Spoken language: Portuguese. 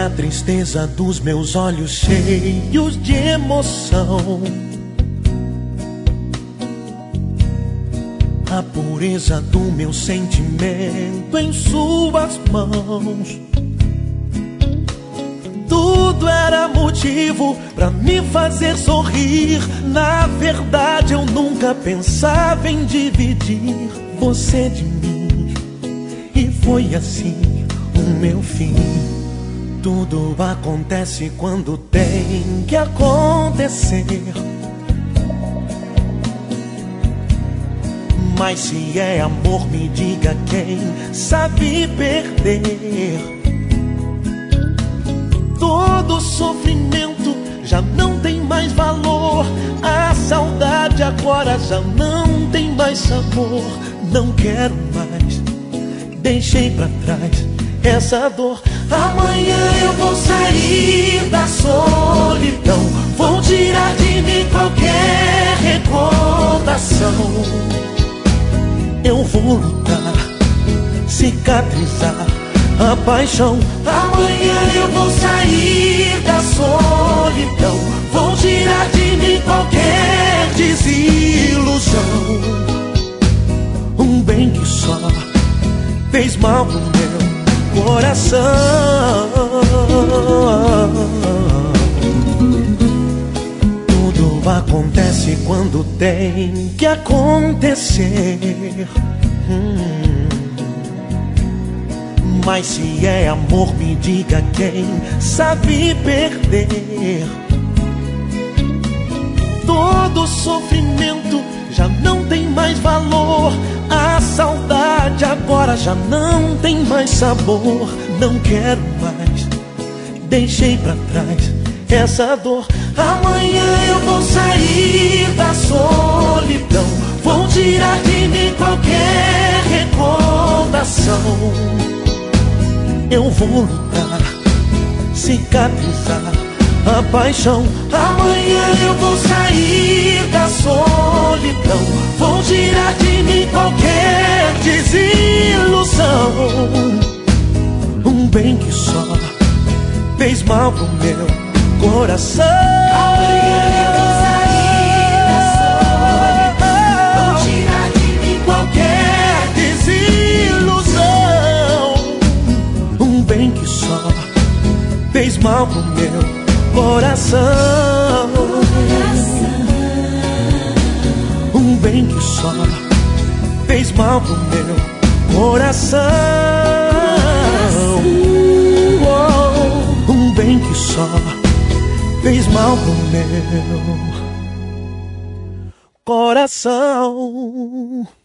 a tristeza dos meus olhos cheios de emoção, a pureza do meu sentimento em suas mãos. Tudo era motivo pra me fazer sorrir. Na verdade eu nunca pensava em dividir você de mim, e foi assim o meu fim. Tudo acontece quando tem que acontecer, mas se é amor, me diga quem sabe perder. Todo sofrimento já não tem mais valor, a saudade agora já não tem mais sabor. Não quero mais, deixei pra trás essa dor. Amanhã eu vou sair da solidão, vou tirar de mim qualquer recordação. Eu vou lutar, cicatrizar a paixão. Amanhã eu vou sair da solidão, vou tirar de mim qualquer desilusão. Um bem que só fez mal pro meu coração. Tudo acontece quando tem que acontecer, mas se é amor, me diga quem sabe perder. Todo sofrimento já não tem mais valor, a saudade agora já não tem mais sabor. Não quero mais, deixei pra trás essa dor. Amanhã eu vou sair da solidão, vou tirar de mim qualquer recordação. Eu vou lutar, cicatrizar a paixão. Amanhã eu vou sair da solidão, vou tirar de mim qualquer desilusão. Um bem que só fez mal pro meu coração. Amanhã eu vou sair da solidão, vou tirar de mim qualquer desilusão. Um bem que só fez mal pro meu coração. Um bem que só fez mal pro meu coração. Um bem que só fez mal pro meu coração.